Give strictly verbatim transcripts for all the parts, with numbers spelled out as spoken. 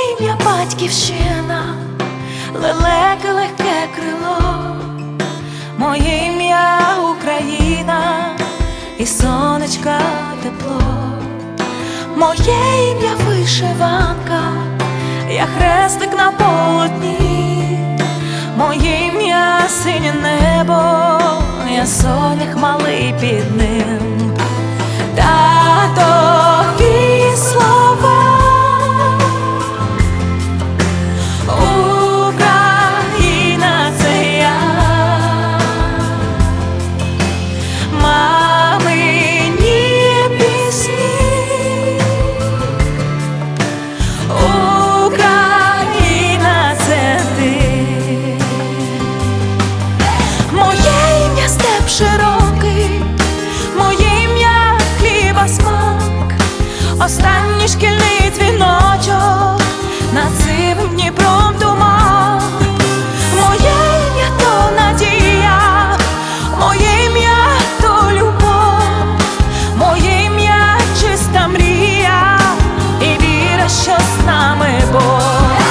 ім'я батьківщина, лелеки легке крило, моє ім'я Україна і сонечка тепло, моє ім'я вишиванка, я хрестик на полотні, моє ім'я синє небо, я сонях малий під ним. Татові слова, Україна — це я, мамині пісні, Україна — це ти. Моє ім'я степ широкий, моє ім'я хліба смак, останній шкільний дзвіночок над сивим Дніпром туман. Моє ім'я то надія, моє ім'я то любов, моє ім'я чиста мрія і віра, що з нами Бог.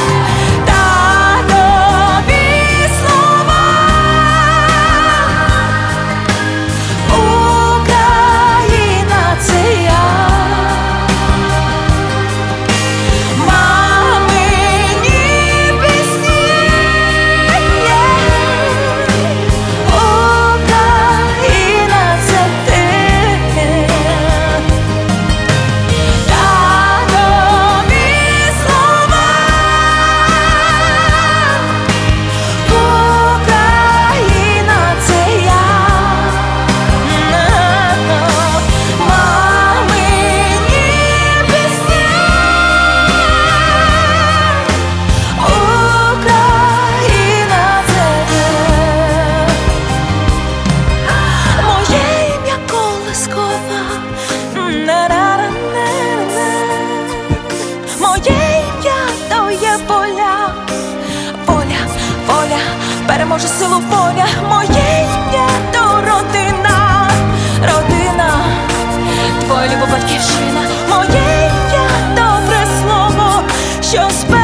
Моє ім'я то є воля, воля, воля, переможе силу воля. Моє ім'я то родина, родина, твоя люба батьківщина. Моє ім'я добре слово, що спи.